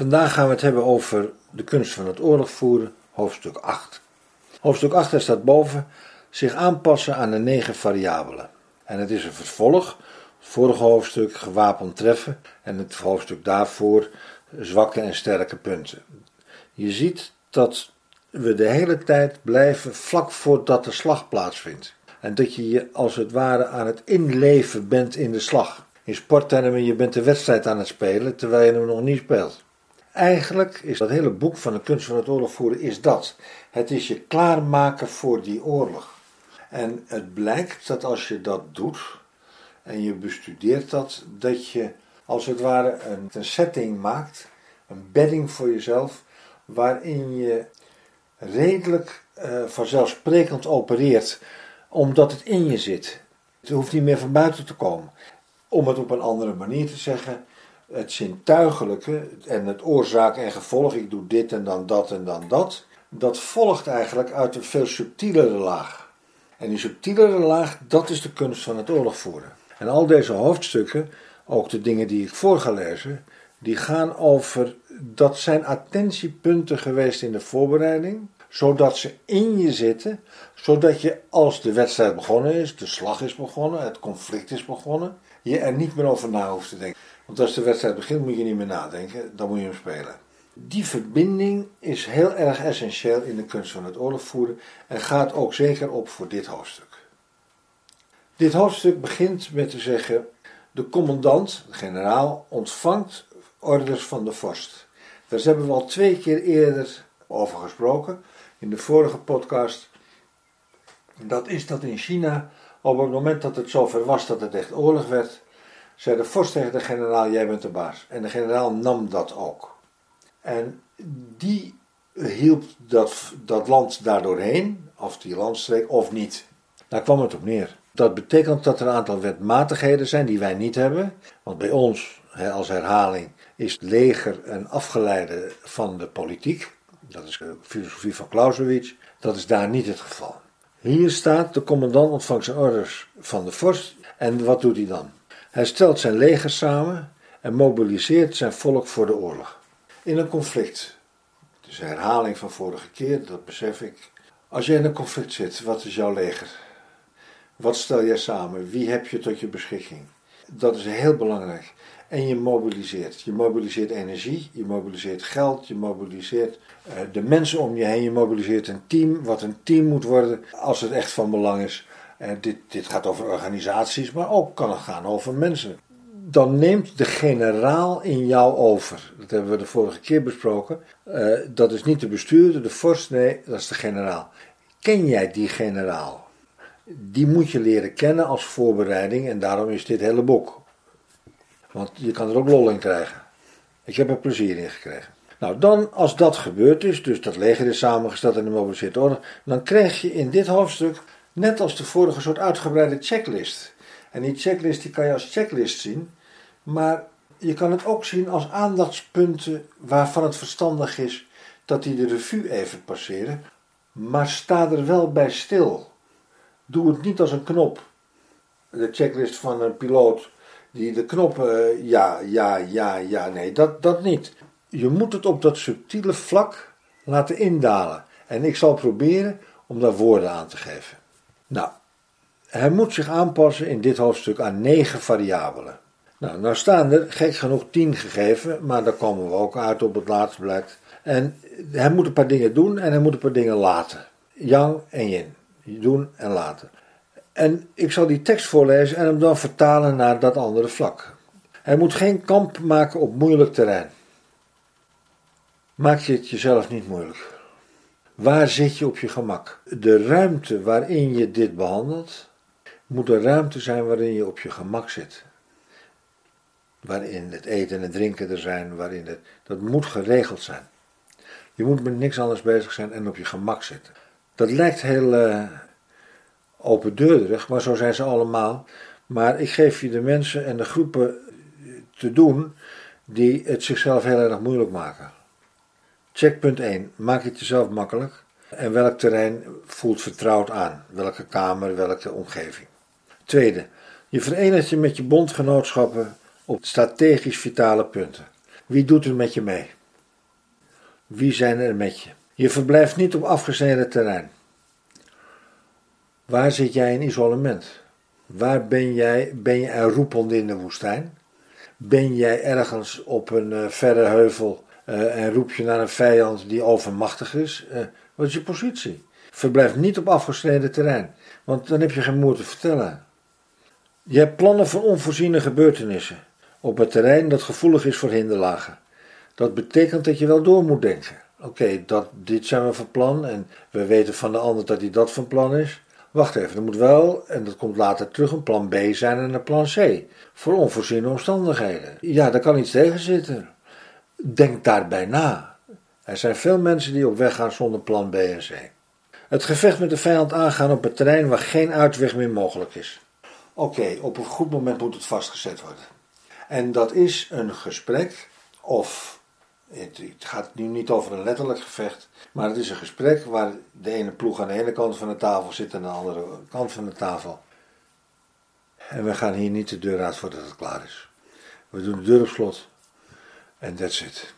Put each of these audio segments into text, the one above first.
Vandaag gaan we het hebben over de kunst van het oorlog voeren, hoofdstuk 8. Hoofdstuk 8, daar staat boven, zich aanpassen aan de 9 variabelen. En het is een vervolg, het vorige hoofdstuk gewapend treffen en het hoofdstuk daarvoor zwakke en sterke punten. Je ziet dat we de hele tijd blijven vlak voordat de slag plaatsvindt. En dat je je als het ware aan het inleven bent in de slag. In sporttermen, je bent de wedstrijd aan het spelen terwijl je hem nog niet speelt. Eigenlijk is dat hele boek van de kunst van het oorlog voeren is dat. Het is je klaarmaken voor die oorlog. En het blijkt dat als je dat doet en je bestudeert dat je als het ware een setting maakt, een bedding voor jezelf, waarin je redelijk vanzelfsprekend opereert, omdat het in je zit. Het hoeft niet meer van buiten te komen. Om het op een andere manier te zeggen, het zintuigelijke en het oorzaak en gevolg, ik doe dit en dan dat en dan dat, dat volgt eigenlijk uit een veel subtielere laag. En die subtielere laag, dat is de kunst van het oorlog voeren. En al deze hoofdstukken, ook de dingen die ik voor ga lezen, die gaan over, dat zijn attentiepunten geweest in de voorbereiding, zodat ze in je zitten, zodat je als de wedstrijd begonnen is, de slag is begonnen, het conflict is begonnen, je er niet meer over na hoeft te denken. Want als de wedstrijd begint moet je niet meer nadenken, dan moet je hem spelen. Die verbinding is heel erg essentieel in de kunst van het oorlog voeren en gaat ook zeker op voor dit hoofdstuk. Dit hoofdstuk begint met te zeggen, de commandant, de generaal, ontvangt orders van de vorst. Daar hebben we al 2 keer eerder over gesproken, in de vorige podcast. Dat is dat in China, op het moment dat het zover was dat het echt oorlog werd, zei de vorst tegen de generaal, jij bent de baas. En de generaal nam dat ook. En die hielp dat land daardoorheen, of die landstreek, of niet. Daar kwam het op neer. Dat betekent dat er een aantal wetmatigheden zijn die wij niet hebben. Want bij ons, als herhaling, is het leger een afgeleide van de politiek. Dat is de filosofie van Clausewitz. Dat is daar niet het geval. Hier staat, de commandant ontvangt zijn orders van de vorst. En wat doet hij dan? Hij stelt zijn leger samen en mobiliseert zijn volk voor de oorlog. In een conflict, het is een herhaling van vorige keer, dat besef ik. Als je in een conflict zit, wat is jouw leger? Wat stel jij samen? Wie heb je tot je beschikking? Dat is heel belangrijk. En je mobiliseert. Je mobiliseert energie, je mobiliseert geld, je mobiliseert de mensen om je heen. Je mobiliseert een team, wat een team moet worden als het echt van belang is. Dit gaat over organisaties, maar ook kan het gaan over mensen. Dan neemt de generaal in jou over. Dat hebben we de vorige keer besproken. Dat is niet de bestuurder, de vorst, nee, dat is de generaal. Ken jij die generaal? Die moet je leren kennen als voorbereiding en daarom is dit hele boek. Want je kan er ook lol in krijgen. Ik heb er plezier in gekregen. Nou, dan als dat gebeurd is, dus dat leger is samengesteld en de mobiliseerde orde, dan krijg je in dit hoofdstuk, net als de vorige, een soort uitgebreide checklist. En die checklist die kan je als checklist zien, maar je kan het ook zien als aandachtspunten waarvan het verstandig is dat die de revue even passeren, maar sta er wel bij stil. Doe het niet als een knop. De checklist van een piloot die de knoppen ja, nee, dat niet. Je moet het op dat subtiele vlak laten indalen. En ik zal proberen om daar woorden aan te geven. Nou, hij moet zich aanpassen in dit hoofdstuk aan 9 variabelen. Nou staan er gek genoeg 10 gegeven, maar daar komen we ook uit op het laatste blijkt. En hij moet een paar dingen doen en hij moet een paar dingen laten. Yang en yin. Doen en laten. En ik zal die tekst voorlezen en hem dan vertalen naar dat andere vlak. Hij moet geen kamp maken op moeilijk terrein. Maak je het jezelf niet moeilijk. Waar zit je op je gemak? De ruimte waarin je dit behandelt, moet een ruimte zijn waarin je op je gemak zit. Waarin het eten en het drinken er zijn, dat moet geregeld zijn. Je moet met niks anders bezig zijn en op je gemak zitten. Dat lijkt heel opendeurderig, maar zo zijn ze allemaal. Maar ik geef je de mensen en de groepen te doen die het zichzelf heel erg moeilijk maken. Checkpunt 1. Maak het jezelf makkelijk. En welk terrein voelt vertrouwd aan? Welke kamer, welke omgeving? Tweede. Je verenigt je met je bondgenootschappen op strategisch vitale punten. Wie doet er met je mee? Wie zijn er met je? Je verblijft niet op afgesneden terrein. Waar zit jij in isolement? Waar ben jij? Ben je een roepende in de woestijn? Ben jij ergens op een verre heuvel en roep je naar een vijand die overmachtig is? Wat is je positie? Verblijf niet op afgesneden terrein, want dan heb je geen moer te vertellen. Je hebt plannen voor onvoorziene gebeurtenissen op een terrein dat gevoelig is voor hinderlagen. Dat betekent dat je wel door moet denken. Oké, dit zijn we van plan en we weten van de ander dat hij dat van plan is. Wacht even, er moet wel, en dat komt later terug, een plan B zijn en een plan C. Voor onvoorziene omstandigheden. Ja, daar kan iets tegen zitten. Denk daarbij na. Er zijn veel mensen die op weg gaan zonder plan B en C. Het gevecht met de vijand aangaan op een terrein waar geen uitweg meer mogelijk is. Oké, op een goed moment moet het vastgezet worden. En dat is een gesprek, of het gaat nu niet over een letterlijk gevecht, maar het is een gesprek waar de ene ploeg aan de ene kant van de tafel zit en aan de andere kant van de tafel. En we gaan hier niet de deur uit voordat het klaar is. We doen de deur op slot en that's it.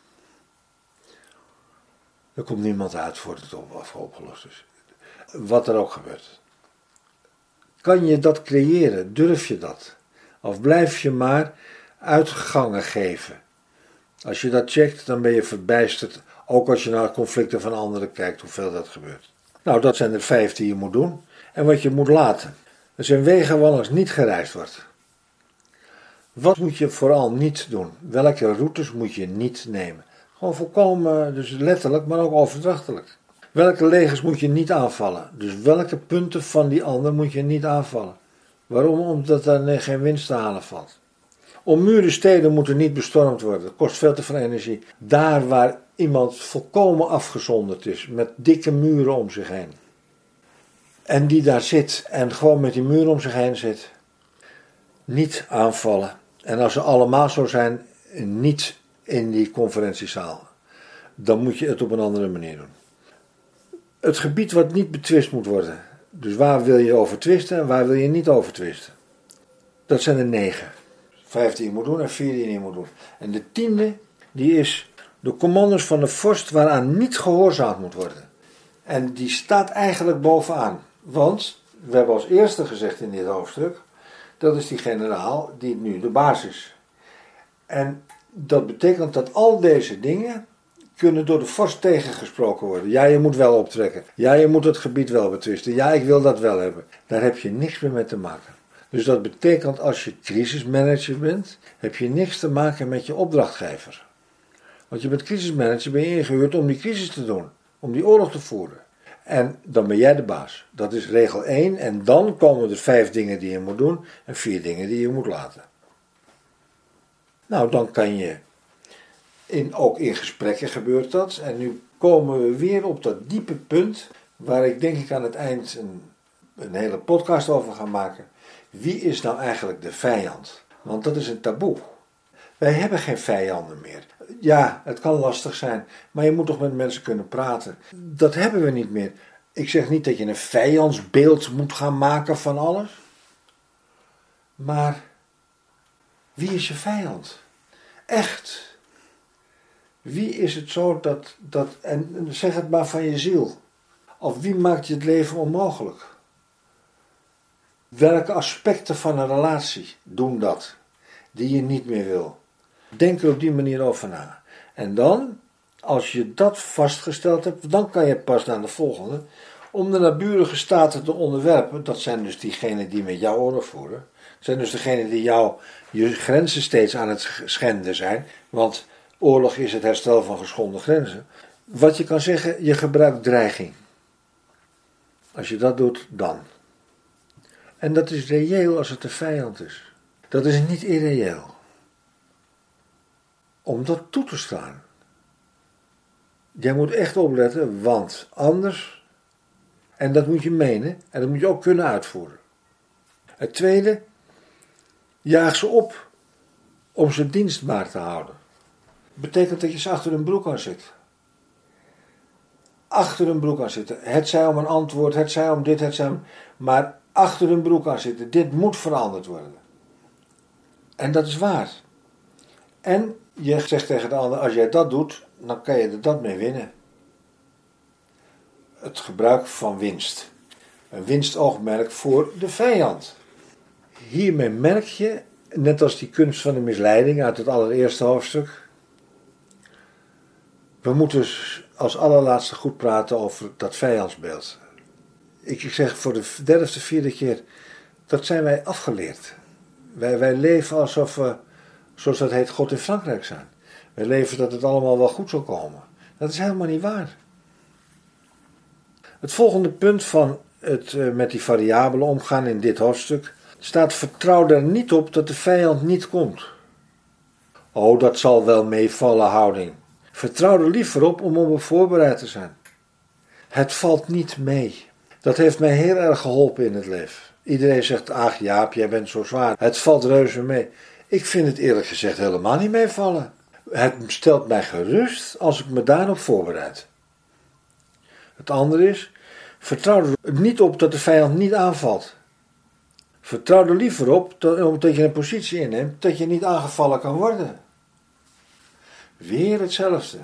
Er komt niemand uit voordat het opgelost is. Wat er ook gebeurt. Kan je dat creëren? Durf je dat? Of blijf je maar uitgangen geven? Als je dat checkt, dan ben je verbijsterd. Ook als je naar conflicten van anderen kijkt, hoeveel dat gebeurt. Nou, dat zijn er 5 die je moet doen. En wat je moet laten. Er zijn wegen waar langs niet gereisd wordt. Wat moet je vooral niet doen? Welke routes moet je niet nemen? Gewoon volkomen, dus letterlijk, maar ook overdrachtelijk. Welke legers moet je niet aanvallen? Dus welke punten van die ander moet je niet aanvallen? Waarom? Omdat er geen winst te halen valt. Ommuurde steden moeten niet bestormd worden. Dat kost veel te veel energie. Daar waar iemand volkomen afgezonderd is, met dikke muren om zich heen. En die daar zit en gewoon met die muren om zich heen zit. Niet aanvallen. En als ze allemaal zo zijn, niet in die conferentiezaal. Dan moet je het op een andere manier doen. Het gebied wat niet betwist moet worden. Dus waar wil je over twisten en waar wil je niet over twisten? Dat zijn er 9. 5 die je moet doen en 4 die je niet moet doen. En de 10e, die is de commandos van de vorst waaraan niet gehoorzaamd moet worden. En die staat eigenlijk bovenaan. Want, we hebben als eerste gezegd in dit hoofdstuk, dat is die generaal die nu de baas is. En dat betekent dat al deze dingen kunnen door de vorst tegengesproken worden. Ja, je moet wel optrekken. Ja, je moet het gebied wel betwisten. Ja, ik wil dat wel hebben. Daar heb je niks meer mee te maken. Dus dat betekent als je crisismanager bent, heb je niks te maken met je opdrachtgever. Want je bent crisismanager, ben je ingehuurd om die crisis te doen. Om die oorlog te voeren. En dan ben jij de baas. Dat is regel 1. En dan komen er 5 dingen die je moet doen en 4 dingen die je moet laten. Nou, dan kan je, ook in gesprekken gebeurt dat. En nu komen we weer op dat diepe punt, waar ik denk ik aan het eind een hele podcast over ga maken. Wie is nou eigenlijk de vijand? Want dat is een taboe. Wij hebben geen vijanden meer. Ja, het kan lastig zijn, maar je moet toch met mensen kunnen praten. Dat hebben we niet meer. Ik zeg niet dat je een vijandsbeeld moet gaan maken van alles. Maar wie is je vijand? Echt. Wie is het zo en zeg het maar van je ziel. Of wie maakt je het leven onmogelijk? Welke aspecten van een relatie doen dat, die je niet meer wil? Denk er op die manier over na. En dan, als je dat vastgesteld hebt, dan kan je pas naar de volgende. Om de naburige staten te onderwerpen, dat zijn dus diegenen die met jou oorlog voeren. Dat zijn dus degenen die je grenzen steeds aan het schenden zijn. Want oorlog is het herstel van geschonden grenzen. Wat je kan zeggen, je gebruikt dreiging. Als je dat doet, dan. En dat is reëel als het de vijand is. Dat is niet irreëel. Om dat toe te staan. Jij moet echt opletten, want anders, en dat moet je menen, en dat moet je ook kunnen uitvoeren. Het tweede, jaag ze op om ze dienstbaar te houden. Dat betekent dat je ze achter hun broek aan zit. Achter hun broek aan zitten. Het zij om een antwoord, het zij om dit, het zij om... Maar achter hun broek aan zitten. Dit moet veranderd worden. En dat is waar. En je zegt tegen de ander, als jij dat doet, dan kan je er dat mee winnen. Het gebruik van winst. Een winstoogmerk voor de vijand. Hiermee merk je, net als die kunst van de misleiding uit het allereerste hoofdstuk, we moeten als allerlaatste goed praten over dat vijandsbeeld. Ik zeg voor de derde of de vierde keer, dat zijn wij afgeleerd. Wij leven alsof we, zoals dat heet, God in Frankrijk zijn. Wij leven dat het allemaal wel goed zal komen. Dat is helemaal niet waar. Het volgende punt van het met die variabelen omgaan in dit hoofdstuk staat: vertrouw er niet op dat de vijand niet komt. Oh, dat zal wel meevallen, houding. Vertrouw er liever op om op voorbereid te zijn. Het valt niet mee. Dat heeft mij heel erg geholpen in het leven. Iedereen zegt, ach Jaap, jij bent zo zwaar. Het valt reuze mee. Ik vind het eerlijk gezegd helemaal niet meevallen. Het stelt mij gerust als ik me daarop voorbereid. Het andere is, vertrouw er niet op dat de vijand niet aanvalt. Vertrouw er liever op dat je een positie inneemt dat je niet aangevallen kan worden. Weer hetzelfde.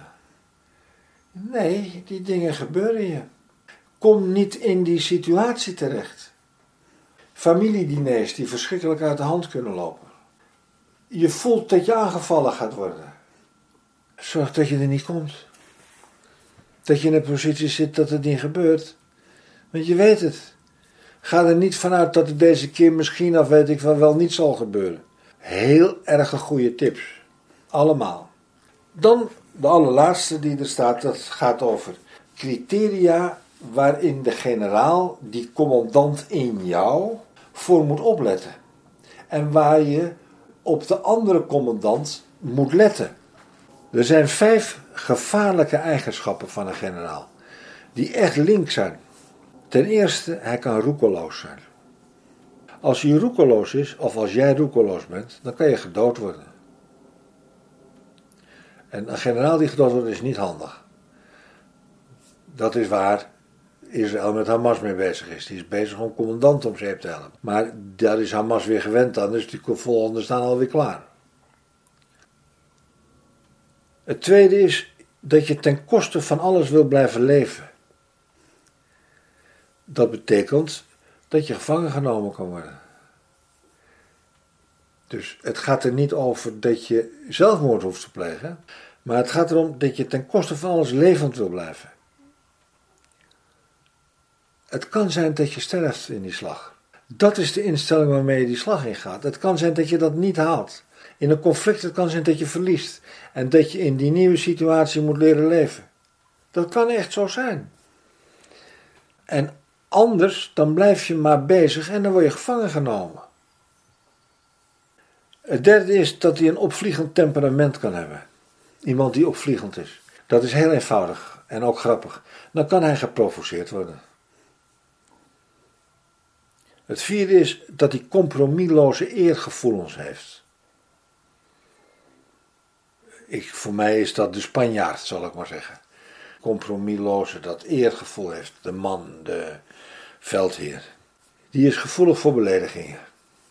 Nee, die dingen gebeuren je. Kom niet in die situatie terecht. Familiediners die verschrikkelijk uit de hand kunnen lopen. Je voelt dat je aangevallen gaat worden. Zorg dat je er niet komt. Dat je in een positie zit dat het niet gebeurt. Want je weet het. Ga er niet vanuit dat het deze keer misschien, of weet ik wel niet zal gebeuren. Heel erg goede tips. Allemaal. Dan de allerlaatste die er staat, dat gaat over criteria waarin de generaal, die commandant in jou, voor moet opletten. En waar je op de andere commandant moet letten. Er zijn 5 gevaarlijke eigenschappen van een generaal, die echt link zijn. Ten eerste, hij kan roekeloos zijn. Als hij roekeloos is, of als jij roekeloos bent, dan kan je gedood worden. En een generaal die gedood wordt is niet handig. Dat is waar Israël met Hamas mee bezig is. Die is bezig om commandant om zeep te helpen. Maar daar is Hamas weer gewend aan, dus die volgende staan alweer klaar. Het tweede is dat je ten koste van alles wil blijven leven. Dat betekent dat je gevangen genomen kan worden. Dus het gaat er niet over dat je zelfmoord hoeft te plegen, maar het gaat erom dat je ten koste van alles levend wil blijven. Het kan zijn dat je sterft in die slag. Dat is de instelling waarmee je die slag ingaat. Het kan zijn dat je dat niet haalt. In een conflict het kan zijn dat je verliest. En dat je in die nieuwe situatie moet leren leven. Dat kan echt zo zijn. En anders dan blijf je maar bezig en dan word je gevangen genomen. Het derde is dat hij een opvliegend temperament kan hebben. Iemand die opvliegend is. Dat is heel eenvoudig en ook grappig. Dan kan hij geprovoceerd worden. Het vierde is dat hij compromisloze eergevoelens heeft. Voor mij is dat de Spanjaard, zal ik maar zeggen. Compromisloze, dat eergevoel heeft. De man, de veldheer. Die is gevoelig voor beledigingen.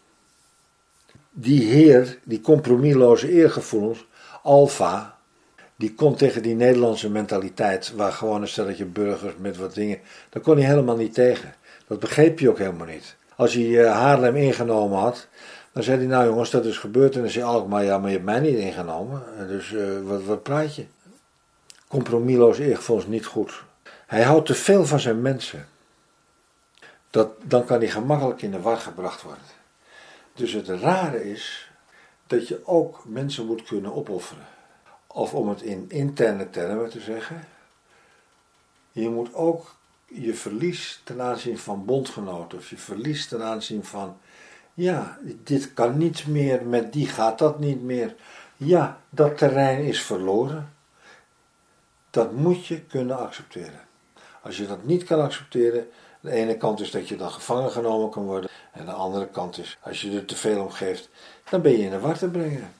Die heer, die compromisloze eergevoelens, Alfa, die kon tegen die Nederlandse mentaliteit, waar gewoon een stelletje burgers met wat dingen, daar kon hij helemaal niet tegen. Dat begreep je ook helemaal niet. Als hij Haarlem ingenomen had, dan zei hij, nou jongens, dat is gebeurd. En dan zei Alkmaar, ja, maar je hebt mij niet ingenomen. Dus wat praat je? Compromisloos eergevoel is niet goed. Hij houdt te veel van zijn mensen. Dan kan hij gemakkelijk in de war gebracht worden. Dus het rare is dat je ook mensen moet kunnen opofferen. Of om het in interne termen te zeggen, je moet ook je verlies ten aanzien van bondgenoten, of je verlies ten aanzien van, ja, dit kan niet meer, met die gaat dat niet meer. Ja, dat terrein is verloren. Dat moet je kunnen accepteren. Als je dat niet kan accepteren, de ene kant is dat je dan gevangen genomen kan worden, en de andere kant is, als je er te veel om geeft, dan ben je in de war te brengen.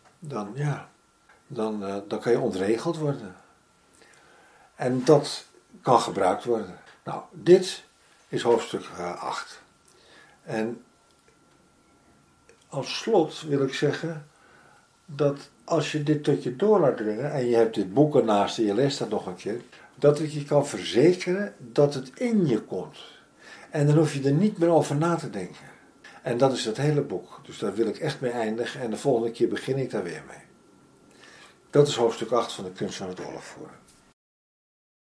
Dan kan je ontregeld worden. En dat kan gebruikt worden. Nou, dit is hoofdstuk 8. En als slot wil ik zeggen dat als je dit tot je door laat dringen en je hebt dit boek ernaast en je leest dat nog een keer, dat ik je kan verzekeren dat het in je komt. En dan hoef je er niet meer over na te denken. En dat is het hele boek. Dus daar wil ik echt mee eindigen en de volgende keer begin ik daar weer mee. Dat is hoofdstuk 8 van de kunst van het oorlog voeren.